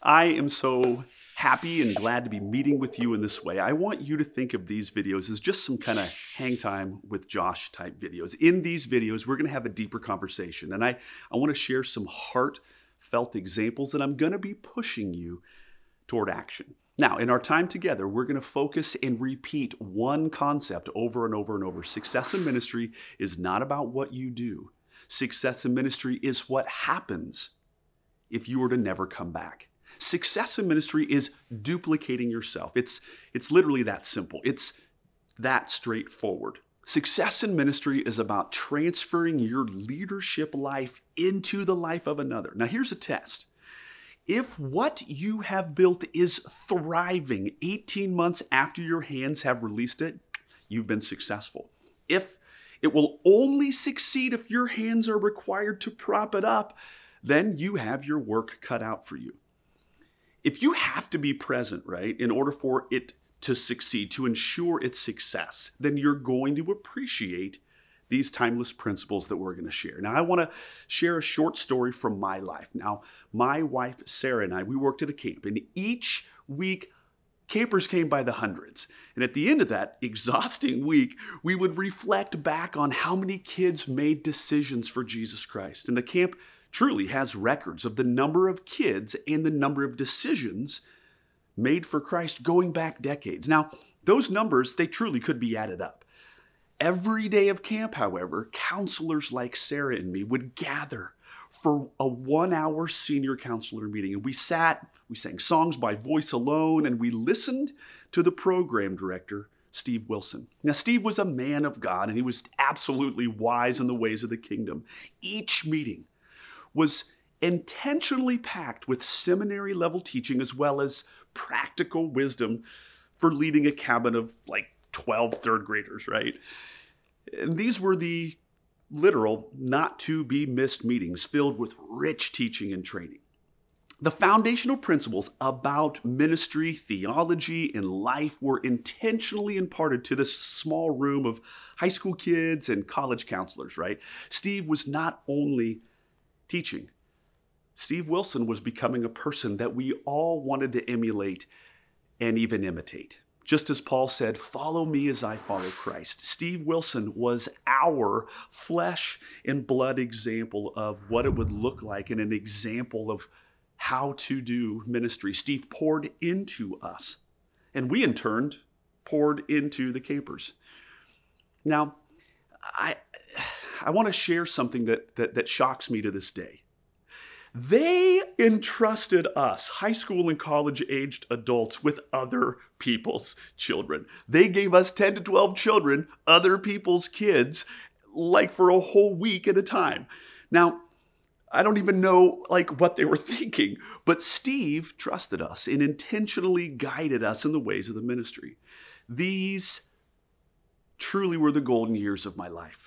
I am so happy and glad to be meeting with you in this way. I want you to think of these videos as just some kind of hang time with Josh type videos. In these videos, we're going to have a deeper conversation, and I want to share some heartfelt examples, and I'm going to be pushing you toward action. Now, in our time together, we're going to focus and repeat one concept over and over and over. Success in ministry is not about what you do. Success in ministry is what happens if you were to never come back. Success in ministry is duplicating yourself. It's literally that simple. It's that straightforward. Success in ministry is about transferring your leadership life into the life of another. Now, here's a test. If what you have built is thriving 18 months after your hands have released it, you've been successful. If it will only succeed if your hands are required to prop it up, then you have your work cut out for you. If you have to be present, right, in order for it to succeed, to ensure its success, then you're going to appreciate these timeless principles that we're going to share. Now, I want to share a short story from my life. Now, my wife, Sarah, and I, we worked at a camp, and each week, campers came by the hundreds. And at the end of that exhausting week, we would reflect back on how many kids made decisions for Jesus Christ. And the camp truly has records of the number of kids and the number of decisions made for Christ going back decades. Now, those numbers, they truly could be added up. Every day of camp, however, counselors like Sarah and me would gather for a 1-hour senior counselor meeting. And we sang songs by voice alone, and we listened to the program director, Steve Wilson. Now, Steve was a man of God, and he was absolutely wise in the ways of the kingdom. Each meeting was intentionally packed with seminary-level teaching as well as practical wisdom for leading a cabin of like 12 third graders, right? And these were the literal, not-to-be-missed meetings filled with rich teaching and training. The foundational principles about ministry, theology, and life were intentionally imparted to this small room of high school kids and college counselors, right? Steve was not only teaching. Steve Wilson was becoming a person that we all wanted to emulate and even imitate. Just as Paul said, "Follow me as I follow Christ." Steve Wilson was our flesh and blood example of what it would look like and an example of how to do ministry. Steve poured into us, and we in turn poured into the campers. Now, I want to share something that shocks me to this day. They entrusted us, high school and college-aged adults, with other people's children. They gave us 10 to 12 children, other people's kids, like for a whole week at a time. Now, I don't even know what they were thinking, but Steve trusted us and intentionally guided us in the ways of the ministry. These truly were the golden years of my life.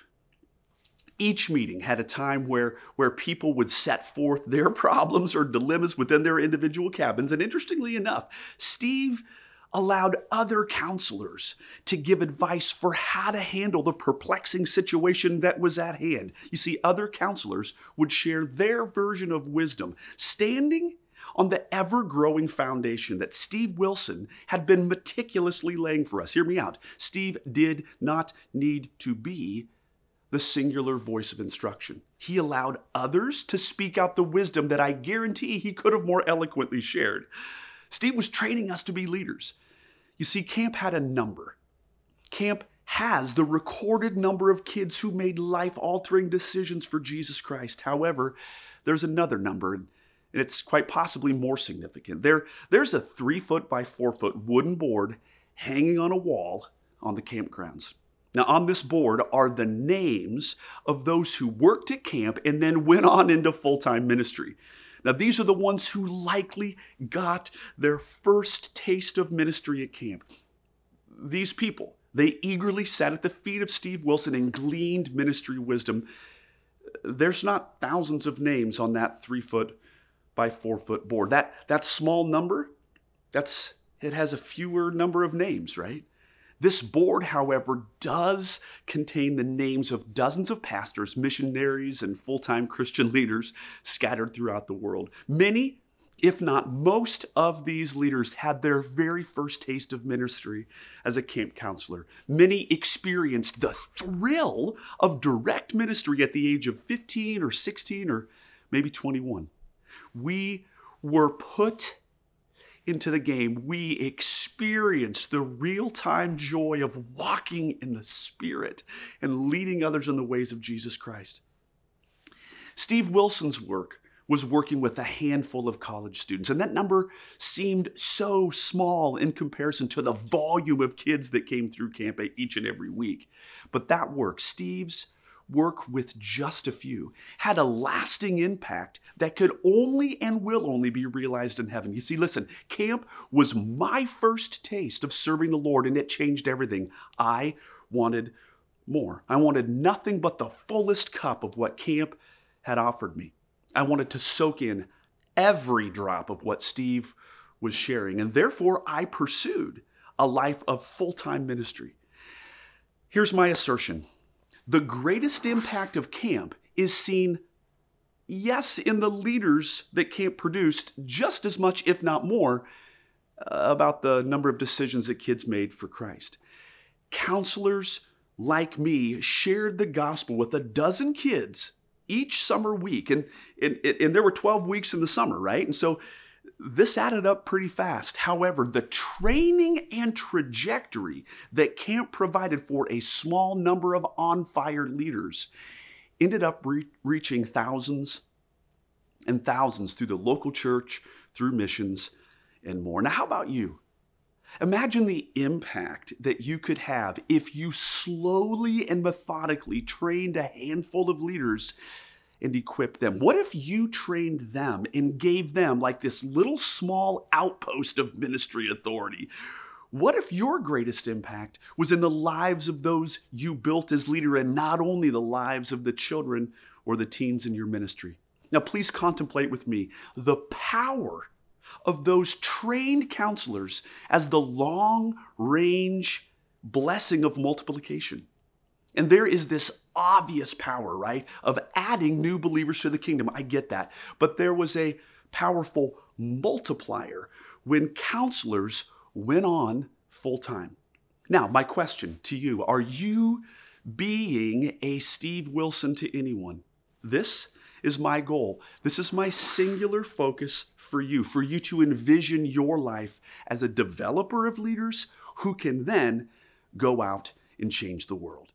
Each meeting had a time where people would set forth their problems or dilemmas within their individual cabins. And interestingly enough, Steve allowed other counselors to give advice for how to handle the perplexing situation that was at hand. You see, other counselors would share their version of wisdom, standing on the ever-growing foundation that Steve Wilson had been meticulously laying for us. Hear me out. Steve did not need to be the singular voice of instruction. He allowed others to speak out the wisdom that I guarantee he could have more eloquently shared. Steve was training us to be leaders. You see, camp had a number. Camp has the recorded number of kids who made life-altering decisions for Jesus Christ. However, there's another number, and it's quite possibly more significant. There's a 3-foot by 4-foot wooden board hanging on a wall on the campgrounds. Now, on this board are the names of those who worked at camp and then went on into full-time ministry. Now, these are the ones who likely got their first taste of ministry at camp. These people, they eagerly sat at the feet of Steve Wilson and gleaned ministry wisdom. There's not thousands of names on that 3-foot by 4-foot board. That small number, it has a fewer number of names, right? This board, however, does contain the names of dozens of pastors, missionaries, and full-time Christian leaders scattered throughout the world. Many if not most of these leaders had their very first taste of ministry as a camp counselor. Many experienced the thrill of direct ministry at the age of 15 or 16 or maybe 21. We were put into the game. We experienced the real-time joy of walking in the Spirit and leading others in the ways of Jesus Christ. Steve Wilson's work was working with a handful of college students, and that number seemed so small in comparison to the volume of kids that came through camp each and every week. But that work, Steve's work with just a few, had a lasting impact that could only and will only be realized in heaven. You see, listen, camp was my first taste of serving the Lord, and it changed everything. I wanted more. I wanted nothing but the fullest cup of what camp had offered me. I wanted to soak in every drop of what Steve was sharing, and therefore I pursued a life of full-time ministry. Here's my assertion. The greatest impact of camp is seen, yes, in the leaders that camp produced, just as much, if not more, about the number of decisions that kids made for Christ. Counselors like me shared the gospel with a dozen kids each summer week, and there were 12 weeks in the summer, right? And so this added up pretty fast. However, the training and trajectory that camp provided for a small number of on-fire leaders ended up reaching thousands and thousands through the local church, through missions, and more. Now, how about you? Imagine the impact that you could have if you slowly and methodically trained a handful of leaders and equipped them. What if you trained them and gave them like this little small outpost of ministry authority? What if your greatest impact was in the lives of those you built as leader and not only the lives of the children or the teens in your ministry? Now, please contemplate with me the power of those trained counselors as the long-range blessing of multiplication. And there is this obvious power, right, of adding new believers to the kingdom. I get that. But there was a powerful multiplier when counselors went on full-time. Now, my question to you, are you being a Steve Wilson to anyone? This is my goal. This is my singular focus for you to envision your life as a developer of leaders who can then go out and change the world.